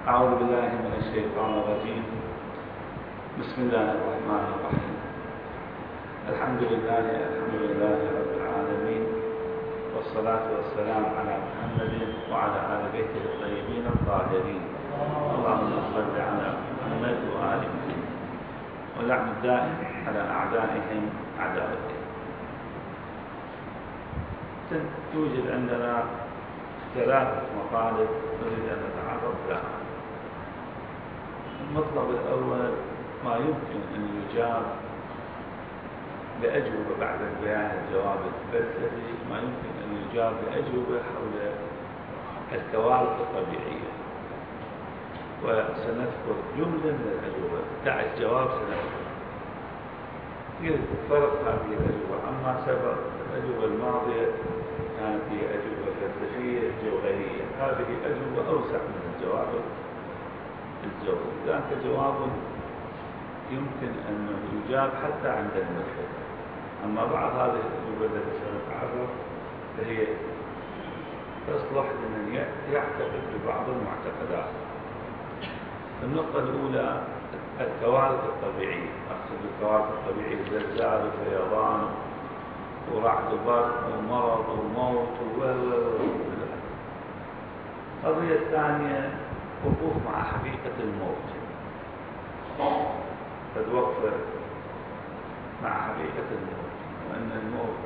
أعوذ بالله من الشيطان الرجيم. بسم الله الرحمن الرحيم. الحمد لله رب العالمين، والصلاة والسلام على محمد وعلى آل بيته الطيبين الطاهرين. اللهم صل على محمد وآل محمد، ولعن الدائم على أعدائهم عداوتهم. توجد عندنا ثلاثة مطالب نريد أن نتعرض لها. المطلب الأول ما يمكن أن يجاب بأجوبة بعد بيان الجواب الفلسفي، ما يمكن أن يجاب بأجوبة حول الكوارث الطبيعية، وسنذكر جملة من الأجوبة. 11 جواب سنذكر. فرق هذه الأجوبة عما سبق. الأجوبة الماضية كانت هي أجوبة فلسفية جوهرية، هذه أجوبة أوسع من الجواب الجوهري. ذاك جواب يمكن أن يجاب حتى عند الملحد. أما بعض هذه الأجوبة التي سنتعرض فهي تصلح لمن يعتقد ببعض المعتقدات. النقطة الأولى الكوارث الطبيعية. أقصد الكوارث الطبيعية زلزال وفيضان ورعد برق ومرض وموت القضية الثانية وقوف مع حقيقة الموت، قد وقف مع حقيقة الموت، وأن الموت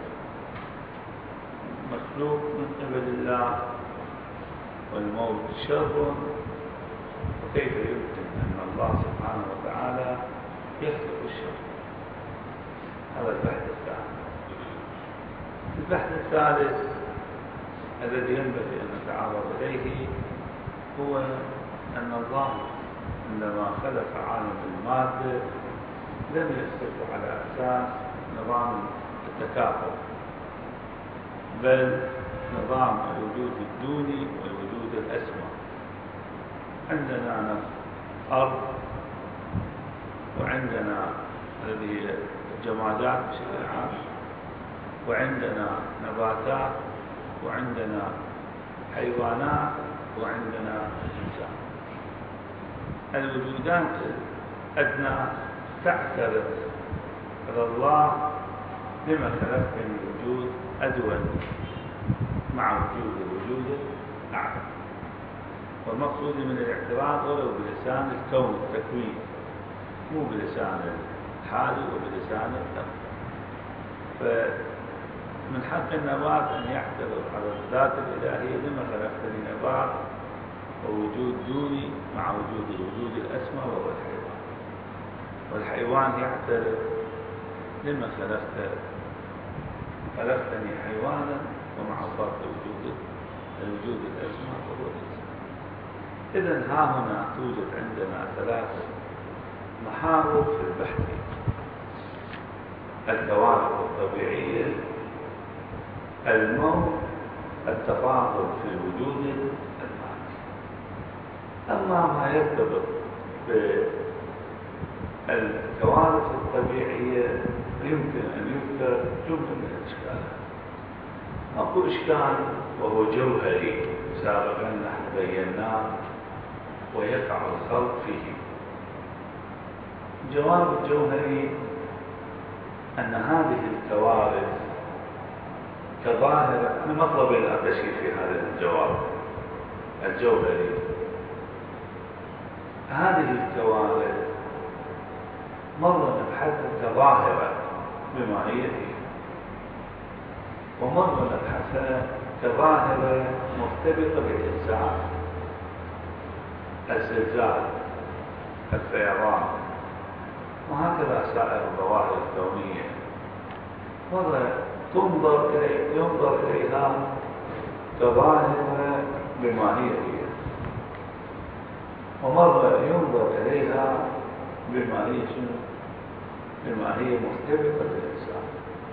مخلوق من قبل الله والموت شر، وكيف يمكن أن الله سبحانه وتعالى يخلق الشر. هذا البحث الثاني. البحث الثالث الذي ينبغي أن نتعرض إليه هو أن الله عندما خلق عالم المادة لم يخلقه على أساس نظام التكافؤ، بل نظام الوجود الدوني والوجود الأسمى. عندنا أرض، وعندنا هذه الجمادات بشكل عام، وعندنا نباتات، وعندنا حيوانات، وعندنا الإنسان. الوجودات الأدنى تعترض على الله لما خلقت من الوجود أدون مع وجود الوجود الأعلى. والمقصود من الاعتراض ولو بلسان الكون التكوين، مو بلسان الحال وبلسان الأمر. فمن حق النبات أن يعترض على الذات الإلهية لما خلقتني نبات ووجود دوني مع وجود الوجود الأسمى وهو الحيوان. والحيوان يعترض لما خلقتني حيوانا ومع فرق الوجود الأسمى وهو الإنسان. إذن ها هنا توجد عندنا ثلاثة محاور في البحث: الكوارث الطبيعية، الموت، التفاضل في الوجود المادي. أما ما يرتبط بالكوارث الطبيعية يمكن أن يذكر جملة من الإشكالات. أكو إشكال وهو جوهري سابقا نحن بيناه ويقع الخلط فيه. الجواب الجوهري أن هذه الكوارث كظاهرة. مطلب الأبشي في هذا الجواب الجوهري: هذه الكوارث مرة نبحثها كظاهرة بما هي فيه، ومرة نبحثها كظاهرة مرتبطة بالإنسان: الزلزال، الفيضان، وهكذا سائر الظواهر الكونية. مرة ينظر إليها كظاهرة بما هي فيه، ومرة ينظر إليها بما هي مرتبطة بالإنسان.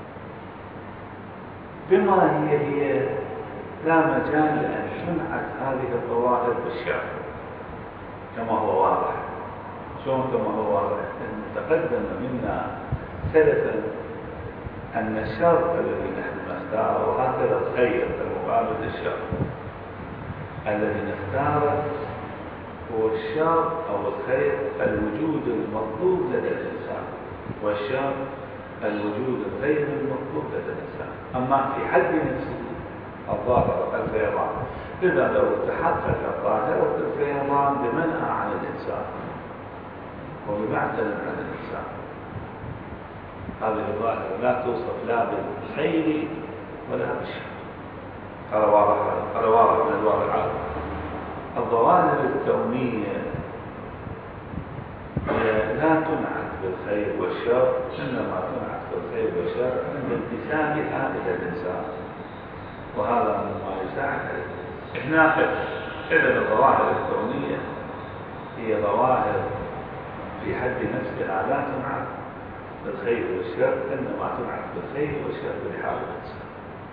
بما هي لا مجال أن تنعت هذه الظواهر بالشر كما هو واضح. شلون كما هو واضح؟ أن تقدم منا سلفا أن الشر الذي نحن نختاره، وهكذا الخير المقابل للشر الذي نختاره، هو الشر أو الخير الوجود المطلوب لدى الإنسان، والشر الوجود غير المطلوب لدى الإنسان. أما في حد نفسه الظاهر الفيضان، إذا لو تحقق ظاهرة الفيضان بمنع عن الإنسان وبمعتل عن الإنسان، هذه الظاهرة لا توصف لا بالخير ولا بالشر. هذا واضح من الواضحات. الظواهر الكونية لا تنعت بالخير والشر، إنما تنعت بالخير والشر عند انتسابها إلى الإنسان، وهذا مما يساعد إحنا. إذن الظواهر الكونية هي ظواهر في حد نفسها لا تنعت بالخير والشر، إنما تنعت بالخير والشر بحال الإنسان.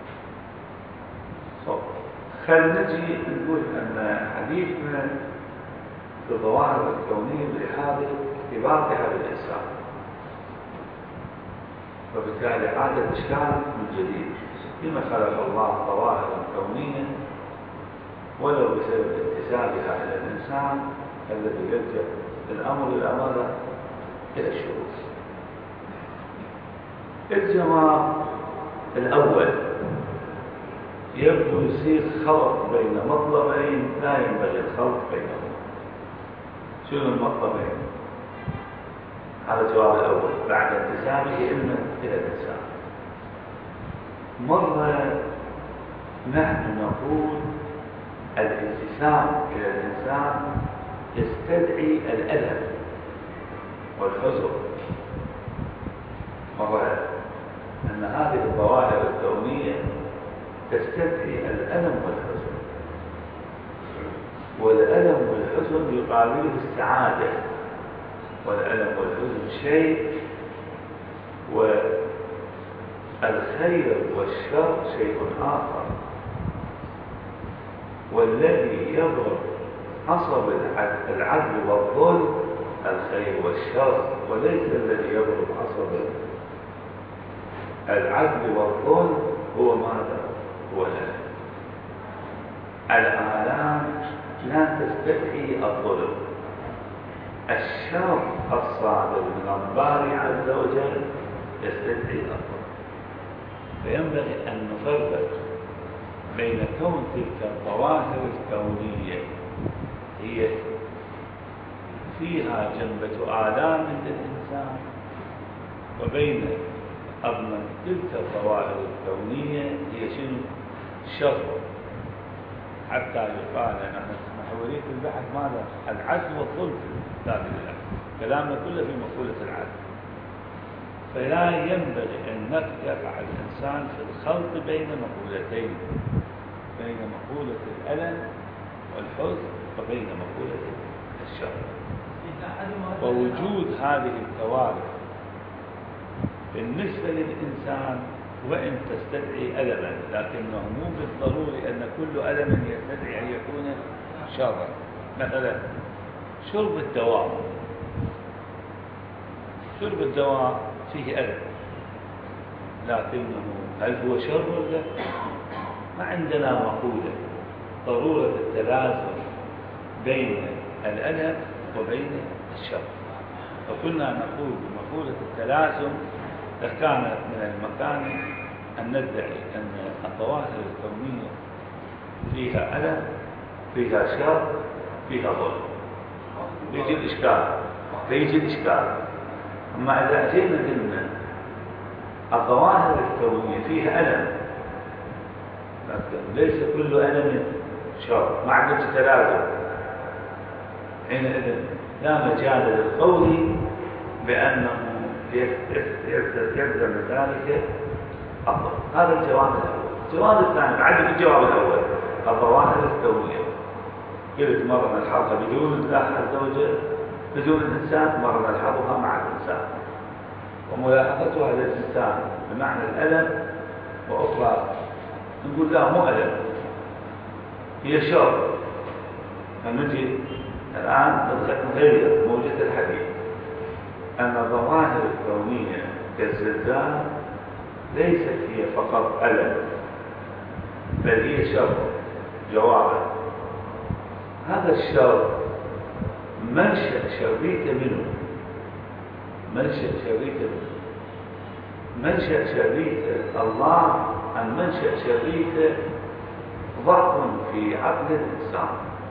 خلينا نجي نقول أن حديثنا في الظواهر الكونية بحال ارتباطها بالإنسان، وبالتالي عاد الإشكال من جديد. لما خلق الله ظواهر كونية ولو بسبب انتسابها إلى الإنسان الذي يلجأ الأمر إلى ماذا؟ إلى الشروط. الجواب الأول يبدو يصير خلط بين مطلبين لا ينبغي الخلط بينهم. شنو المطلبين؟ هذا الجواب الأول بعد انتسابه إلى الإنسان. مرة نحن نقول الانتساب إلى الإنسان يستدعي الألم والحزن، مرة أن هذه الظواهر الكونية تستدعي الألم والحزن، والألم والحزن يقابله السعادة، والألم والحزن شيء والخير والشر شيء آخر. والذي يضرب عصب العدل والظلم الخير والشر، وليس الذي يضرب عصب العدل والظلم هو ماذا؟ هو الألم. الآلام لا تستدعي الظلم. الشر الصادر من الباري عز وجل يستدعي الظلم. فينبغي أن نفرق بين كون تلك الظواهر الكونية هي فيها جنبة آلام للإنسان، وبين أن تلك الظواهر الكونية هي شنو؟ شر. حتى يقال نحن محورية البحث ماذا؟ العدل والظلم في كتاب الله، كلامنا كله في مقولة العدل. فلا ينبغي أن يقع الإنسان في الخلط بين مقولتين، بين مقولة الألم والحزن وبين مقولة الشر. ووجود هذه الكوارث بالنسبة للإنسان وإن تستدعي ألما، لكنه مو بالضروري أن كل ألم يستدعي أن يكون شرا. مثلا شرب الدواء، شرب الدواء فيه ألم، لكنه هل هو شر ولا؟ ما عندنا مقولة ضرورة التلازم بين الألم وبين الشر. فكنا نقول بمقولة التلازم كان من المكان أن ندعي أن الظواهر الكونية فيها ألم، فيها شر، فيها ظلم. يجي الإشكال. أما إذا أتينا قلنا الظواهر الكونية فيها ألم، لكن ليس كل ألم شر، ما عندك تلازم، حينئذ لا مجال للقول بأنه يلزم ذلك الظلم. هذا الجواب الأول. الجواب الثاني بعد الجواب الأول الظواهر الكونية، قلت مرة نلحظها بدون الله عز وجل بدون الإنسان، مرة نلحظها مع الإنسان، وملاحظتها للإنسان بمعنى الألم، وأخرى نقول لا مو ألم هي شر. فنجي الآن نغير موجة الحديث أن الظواهر الكونية كالزلزال ليست هي فقط ألم بل هي شر. جوابا هذا الشر منشأ شريته منه، منشأ شريته منه، منشأ شريته الله عن منشأ شريته ضعف في عقل الإنسان.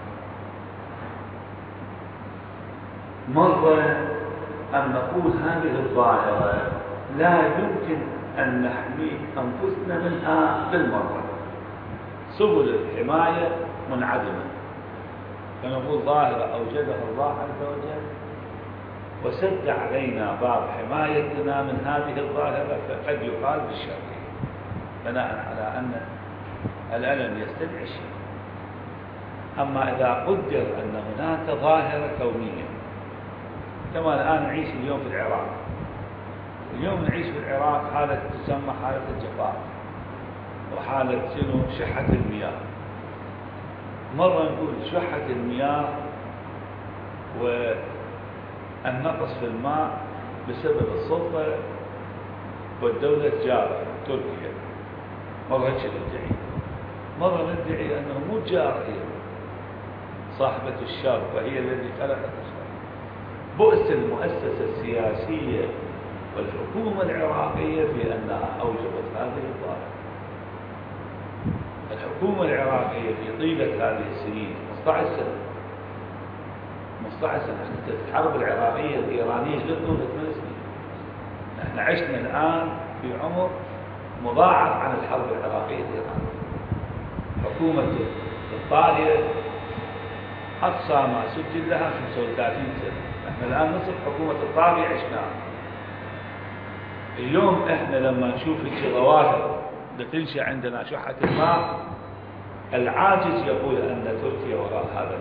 مرة أن نقول هذه الظاهرة لا يمكن أن نحمي أنفسنا منها بالمرة، سبل الحماية منعدمة، فنقول ظاهرة أوجدها الله عز وجل وسد علينا باب حمايتنا من هذه الظاهرة، فقد يقال بالشرعية بناء على أن الألم يستدعي شيء. أما إذا قدر أن هناك ظاهرة كونية كما الآن نعيش اليوم في العراق، اليوم نعيش في العراق حالة تسمى حالة الجفاف وحالة شحة المياه. مرة نقول شحة المياه والنقص في الماء بسبب السلطة والدولة الجارة تركيا، مرة ندعي، مرة ندعي أنه مو جارة، هي صاحبة الشر وهي التي خلقت الشر. بؤس المؤسسة السياسية والحكومة العراقية في أنها أوجبت هذه الظاهرة. الحكومة العراقية في طيلة هذه السنين 15 سنة، 15 سنة، الحرب العراقية الإيرانية غير طولة 8 سنين. نحن عشنا الآن في عمر مضاعف عن الحرب العراقية الإيرانية. حكومة الطالية أقصى ما سجل لها 35 سنة، نحن الآن نصف حكومة الطالية عشناها. اليوم احنا لما نشوف ظواهر بتنشأ عندنا شحة الماء، العاجز يقول أن تركيا وراء هذا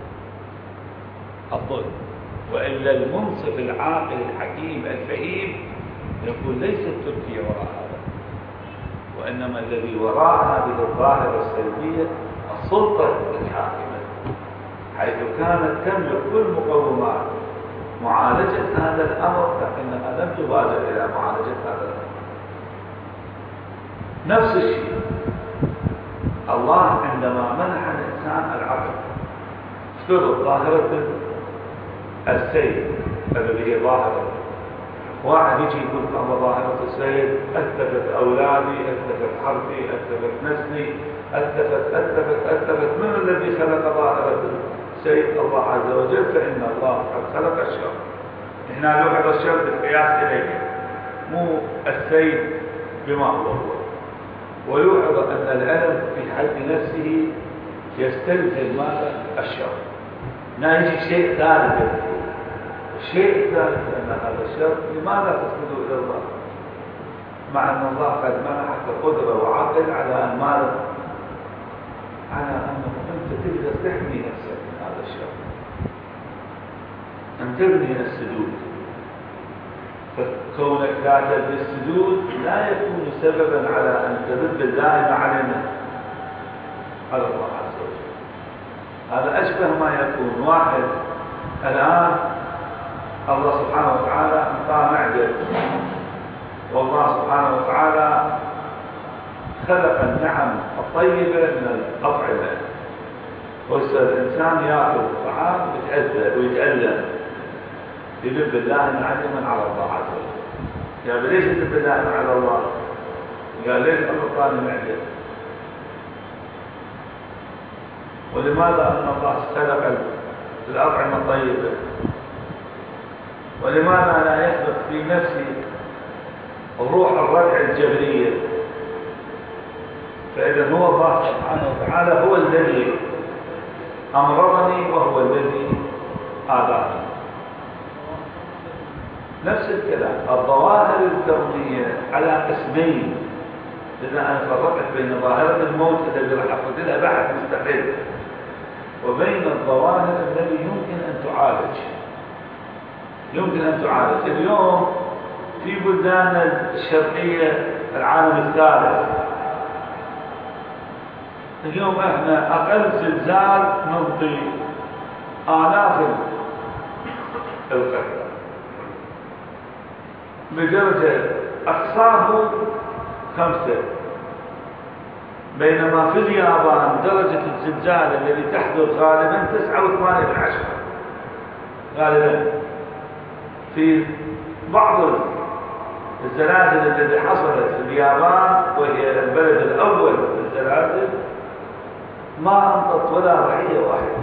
الظلم، وإلا المنصف العاقل الحكيم الفهيم يقول ليست تركيا وراء هذا، وإنما الذي وراء هذه الظاهرة السلبية السلطة الحاكمة، حيث كانت تملك كل مقومات معالجة هذا الأمر لكنها لم تبادر إلى معالجة هذا الأمر. نفس الشيء الله عندما منح الإنسان العقل، افترض ظاهرة السيد الذي هي ظاهرة، واحد يجي يقول الله ظاهرة السيد أثبت أولادي، أثبت حربي، أثبت نسلي، أثبت من الذي خلق ظاهرة السيد؟ الله عز وجل، فإن الله قد خلق الشر. هنا لوحظ الشر بالقياس إليه، مو السيد بما هو، ويوحظ أن الألم في حد نفسه يستلزم ماذا؟ الشر. لا يجي شيء ثالث، الشيء الثالث أن هذا الشر لماذا تصل إلى الله؟ مع أن الله قد منحك قدرة وعقل على أن ماذا؟ على أنه أنت تقدر تحمي نفسك من هذا الشر، أن تبني السدود. فكونك لا تبني السدود لا يكون سببا على أن تذب الله علينا على الله عز وجل. هذا أشبه ما يكون واحد الآن الله سبحانه وتعالى أعطاه معدن، والله سبحانه وتعالى خلق النعم الطيبة من الأطعمة، ويصير الإنسان يأكل الطعام ويتأذى ويتألم، يذب الله معلما على الله عز وجل. يعني ليش يذب الله على الله؟ قال ليش الله أعطاني معدن؟ ولماذا أن الله خلق الأطعمة الطيبة؟ ولماذا لا يخلق في نفسي الروح الردع الجبرية؟ فإذا هو الله سبحانه وتعالى هو الذي أمرضني وهو الذي آذاني. نفس الكلام، الظواهر الكونية على قسمين، لذا أنا فرقت بين ظاهرة الموت الذي راح أخذ لها بحث مستقل، وبين الظواهر التي يمكن أن تعالج. يمكن أن تعالج. اليوم في بلدان الشرقية العالم الثالث، اليوم احنا أقل زلزال نمضي آلاف القتلى بدرجة أقصاه 5، بينما في اليابان درجة الزلزال الذي تحدث غالبا 9.8. غالبا في بعض الزلازل التي حصلت في اليابان، وهي البلد الأول في الزلازل، ما أنطت ولا ضحية واحدة.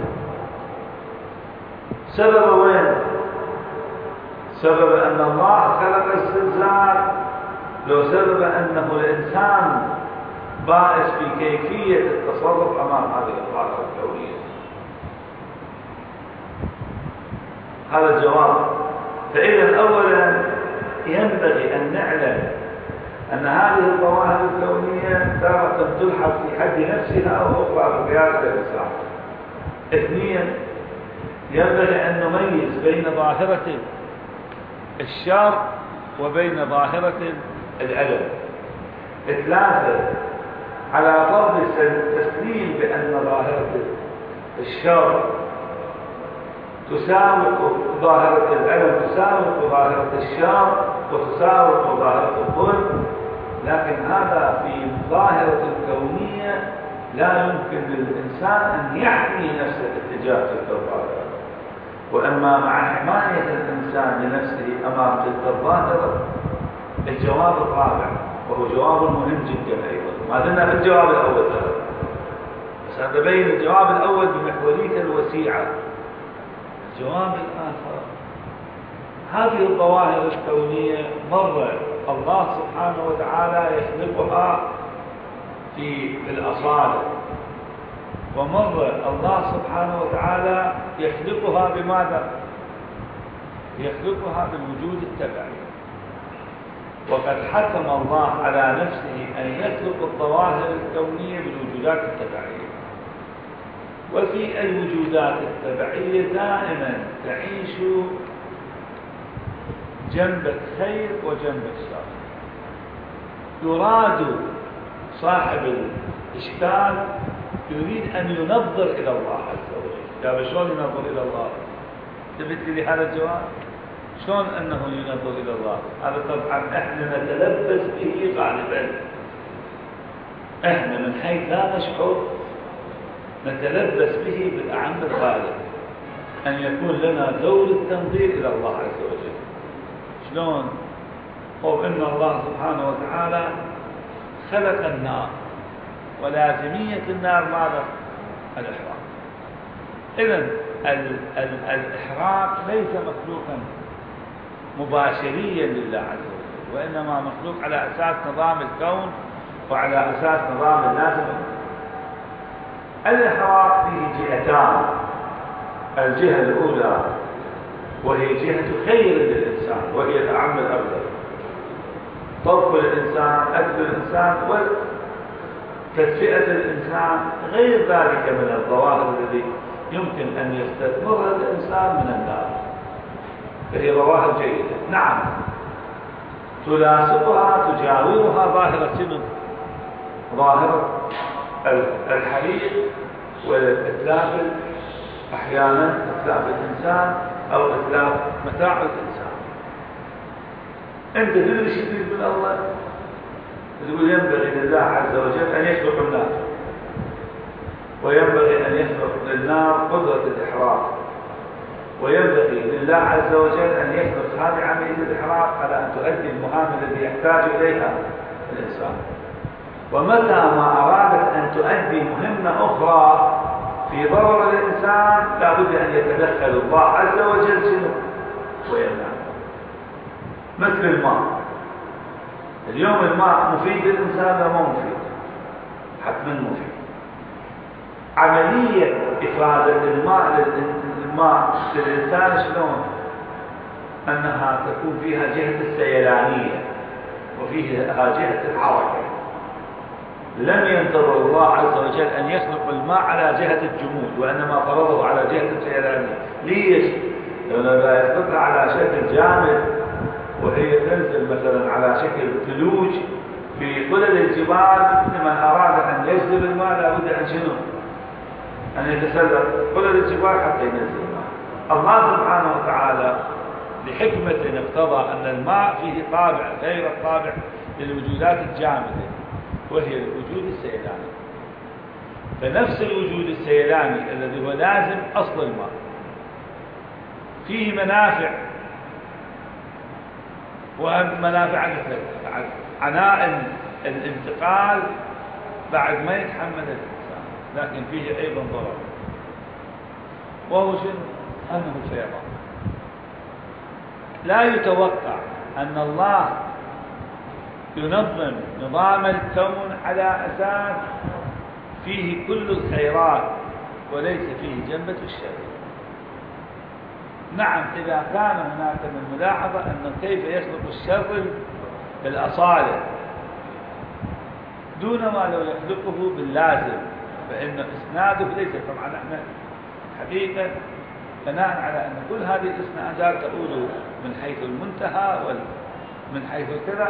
سبب وين؟ سبب أن الله خلق الزلزال، لو سبب أنه الإنسان بائس في كيفية التصرف أمام هذه الظاهرة الكونية. هذا الجواب. فإذا أولا ينبغي أن نعلم أن هذه الظواهر الكونية تارة تلحق في حد نفسها وأخرى بقيادة الإنسان. اثنين، ينبغي أن نميز بين ظاهرة الشر وبين ظاهرة الألم. ثلاثة، على فرض التسليم بأن ظاهرة الشر تساوق ظاهرة الألم، تساوق ظاهرة الشر وتساوق ظاهرة الظلم، لكن هذا في الظاهرة الكونية لا يمكن للإنسان أن يحمي نفسه اتجاه تلك الظاهرة. وأما مع حماية الإنسان لنفسه أمام تلك الظاهرة، الجواب الرابع وهو جواب مهم جدا أيضا. ما زلنا في الجواب الأول بس هذا بين الجواب الأول بمحوريته الوسيعة. الجواب الآخر، هذه الظواهر الكونية مرة الله سبحانه وتعالى يخلقها في الأصالة، ومرة الله سبحانه وتعالى يخلقها بماذا؟ يخلقها بالوجود التبعي. وقد حكم الله على نفسه أن يخلق الظواهر الكونية بالوجودات التبعية. وفي الوجودات التبعية دائما تعيش جنب الخير وجنب الشر. يراد صاحب الإشكال يريد أن ينظر إلى الله عز وجل. قال شلون ينظر إلى الله؟ تبت لي هذا الجواب؟ شلون أنه ينظر إلى الله؟ هذا طبعا احنا نتلبس به غالبا. احنا من حيث لا نشعر نتلبس به بالأعم الغالب، أن يكون لنا دور التنظير إلى الله عز وجل. شلون؟ هو إن الله سبحانه وتعالى خلق النار، ولازمية النار ماذا؟ الإحراق. إذن الإحراق ليس مخلوقا مباشريا لله عز وجل، وإنما مخلوق على أساس نظام الكون وعلى أساس نظام اللازم. الإحراق فيه جهتان. الجهة الأولى وهي جهة خير للإنسان، وهي الأعم الأفضل، طبخ الإنسان، أكل الإنسان، وتدفئة الإنسان، غير ذلك من الظواهر التي يمكن أن يستثمرها الإنسان من النار، فهي ظواهر جيدة. نعم، تلاصقها تجاورها ظاهرة شنو؟ ظاهرة الحريق والإتلاف، أحيانا إتلاف الإنسان أو إتلاف متاع الإنسان. أنت تدري شيء من الله؟ تقول ينبغي لله عز وجل أن يخلق النار، وينبغي أن يخلق للنار قدرة الإحراق، وينبغي لله عز وجل أن يخلق هذه عملية الإحراق على أن تؤدي المهام التي يحتاج إليها الإنسان. ومتى ما أرادت أن تؤدي مهمة أخرى في ضرر الإنسان لا بد أن يتدخل الله عز وجل شنو؟ ويمنع. مثل الماء. اليوم الماء مفيد للإنسان ولا مو مفيد؟ حتما مفيد. عملية إفادة الماء للإنسان شلون؟ أنها تكون فيها جهة السيلانية وفيها جهة الحركة. لم ينتظر الله عز وجل أن يخلق الماء على جهة الجمود، وإنما فرضه على جهة السيلانية. ليش؟ لأنه لا يخلقها على شكل جامد وهي تنزل مثلا على شكل ثلوج في قلل الجبال. لمن أراد أن يجذب الماء لابد أن شنو؟ أن يتسلق قلل الجبال حتى ينزل الماء. الله سبحانه وتعالى لحكمة اقتضى أن الماء فيه طابع غير الطابع للوجودات الجامدة، وهي الوجود السيلاني. فنفس الوجود السيلاني الذي هو لازم أصل الماء، فيه منافع، ومنافع عناء الانتقال بعد ما يتحمل الإنسان، لكن فيه أيضا ضرر، وهو شنو؟ أنه الفيضان. لا يتوقع أن الله ينظم نظام الكون على أساس فيه كل الخيرات وليس فيه جنبة الشر. نعم، إذا كان هناك من ملاحظة أنه كيف يخلق الشر بالأصالة دون ما لو يخلقه باللازم، فإن إسناده ليس. طبعا احنا حقيقة بناء على أن كل هذه الإسنادات تقول من حيث المنتهى ومن حيث كذا،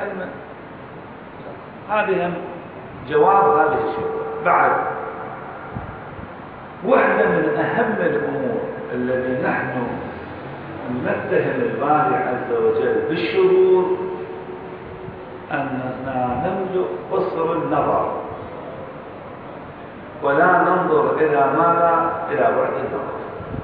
هذه جواب هذه الشبهة. بعد واحدة من أهم الأمور التي نحن نتهم الباري عز وجل بالشرور أننا نملك قصر النظر ولا ننظر إلى ماذا؟ إلى بعد النظر.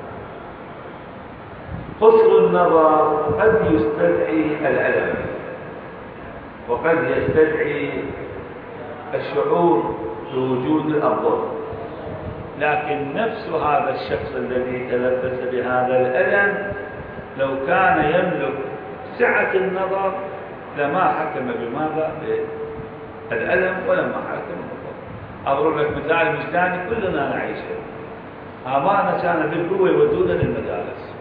قصر النظر قد يستدعي الألم، وقد يستدعي الشعور بوجود الضر، لكن نفس هذا الشخص الذي تلبس بهذا الألم لو كان يملك سعة النظر لما حكم بماذا؟ بالألم ولما حكم بالضر. أضرب لك مثال مجتاني كلنا نعيشه. آباءنا كان بالقوة يودونا للمدارس،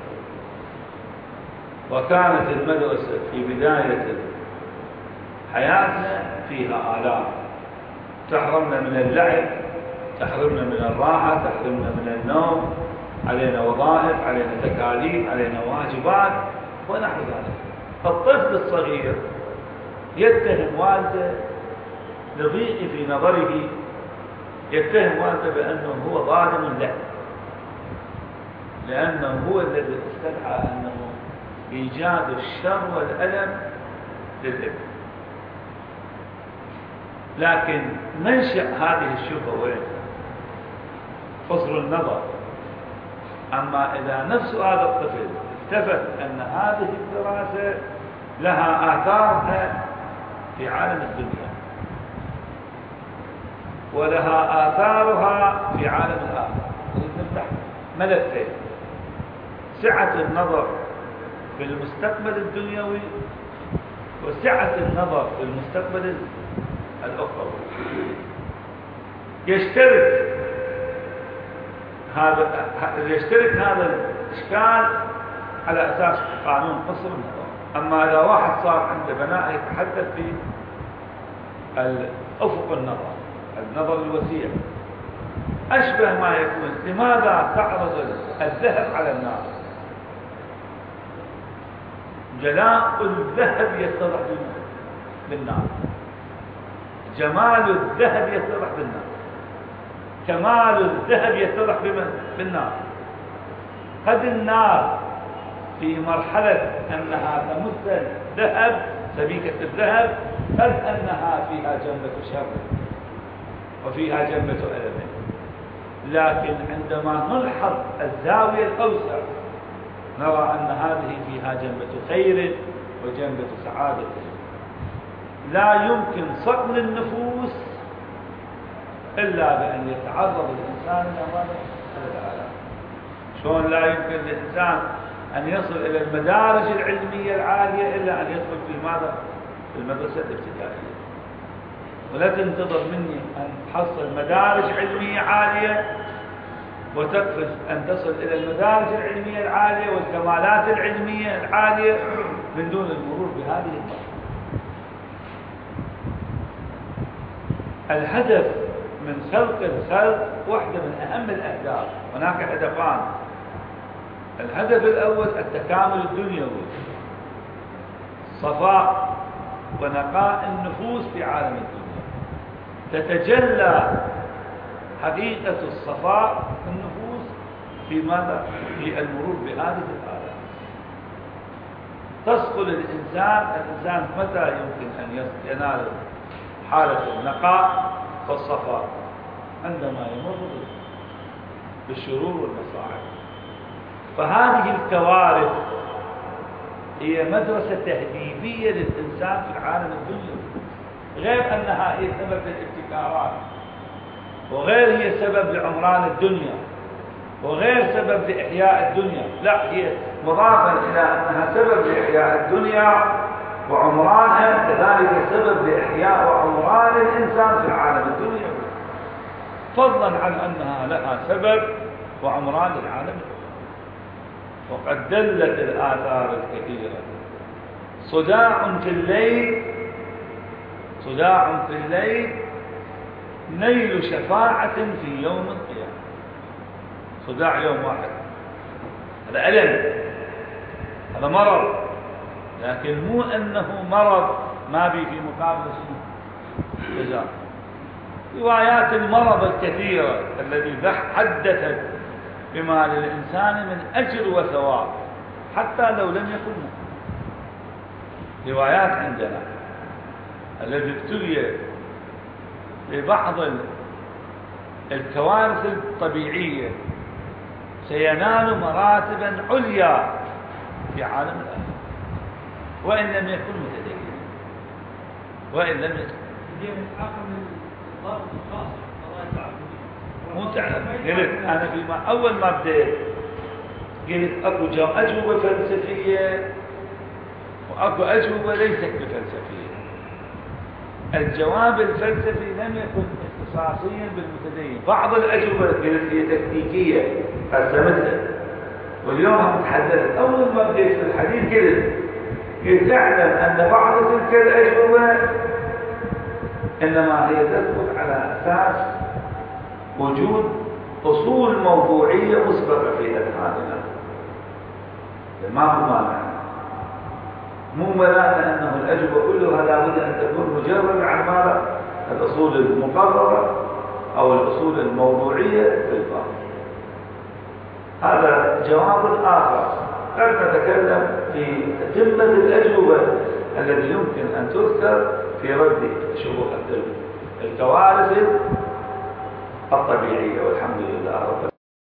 وكانت المدرسة في بداية حياتنا فيها آلام، تحرمنا من اللعب، تحرمنا من الراحة، تحرمنا من النوم، علينا وظائف، علينا تكاليف، علينا واجبات ونحو ذلك. الطفل الصغير يتهم والده لضيق في نظره، يتهم والده بأنه هو ظالم له، لأنه هو الذي استدعى أنه إيجاد الشر والألم للابن. لكن منشأ هذه الشبهة وين؟ قصر النظر. أما إذا نفس هذا الطفل التفت أن هذه الدراسة لها آثارها في عالم الدنيا ولها آثارها في عالم الآخرة، نفتح ملفين: سعة النظر في المستقبل الدنيوي وسعة النظر في المستقبل الأخروي. يشترك هذا الإشكال على أساس قانون قصر النظر. أما إذا واحد صار عنده بناء يتحدث في الأفق النظر الوسيع، أشبه ما يكون لماذا تعرض الذهب على النار؟ جلاء الذهب يتضح بالنار، جمال الذهب يتضح بالنار، كمال الذهب يتضح بالنار. قد النار في مرحلة أنها تمثل ذهب، سبيكة الذهب، قد أنها فيها جنبة شر وفيها جنبة ألم. لكن عندما نلحظ الزاوية الأوسع نرى أن هذه فيها جنبة خير وجنبة سعادة. لا يمكن صقل النفوس إلا بأن يتعرض الإنسان إلى الآلام. شلون لا يمكن للإنسان أن يصل إلى المدارج العلمية العالية إلا أن يدخل في ماذا؟ في المدرسة الابتدائية. ولا تنتظر مني أن تحصل مدارج علمية عالية وتقفز أن تصل إلى المدارج العلمية العالية والكمالات العلمية العالية من دون المرور بهذه المرحلة. الهدف من خلق الخلق واحدة من أهم الأهداف. هناك هدفان: الهدف الأول التكامل الدنيوي، صفاء ونقاء النفوس في عالم الدنيا. تتجلى حقيقة الصفاء في النفوس في ماذا؟ في المرور بهذه الآلام. تصقل الإنسان متى يمكن أن ينال حالة النقاء والصفاء؟ عندما يمر بالشرور والمصاعب. فهذه الكوارث هي مدرسة تهذيبية للإنسان في العالم الدنيوي، غير أنها هي سبب للابتكارات، وغير هي سبب لعمران الدنيا، وغير سبب لإحياء الدنيا، لا، هي مضافا إلى أنها سبب لإحياء الدنيا وعمرانها، كذلك سبب لإحياء وعمران الإنسان في العالم الدنيوي، فضلا عن أنها لها سبب وعمران العالم. وقد دلت الآثار الكثيرة صداع في الليل نيل شفاعة في يوم القيامة. صداع يوم واحد، هذا ألم، هذا مرض، لكن مو أنه مرض ما بي في مقابل جزاء. روايات المرض الكثيرة التي حدثت بما للإنسان من أجر وثواب حتى لو لم يكن مؤمن. روايات عندنا الذي ابتلي ببعض الكوارث الطبيعية سينال مراتبا عليا في عالم الآخرة وإن لم يكن متدينا، وإن لم يكن مو تعلم. قلت أنا أول ما بديت قلت أكو أجوبة فلسفية وأكو أجوبة ليست بفلسفية. الجواب الفلسفي لم يكن اختصاصيا بالمتدين، بعض الأجوبة قلت هي تكتيكية قسمتها، واليوم متحدثت. أول ما بديت في الحديث قلت اعلم أن بعض تلك الأجوبة إنما هي تثبت على أساس وجود أصول موضوعية مسبقة في أذهاننا، ما هو مانع، مو معناه أنه الأجوبة كلها لابد أن تكون مجرد عن ماذا؟ الأصول المقررة أو الأصول الموضوعية في الباطن. هذا جواب آخر. قد نتكلم في قمة الأجوبة التي يمكن أن تذكر في رد شبهة الكوارث الطبيعية، والحمد لله رب العالمين.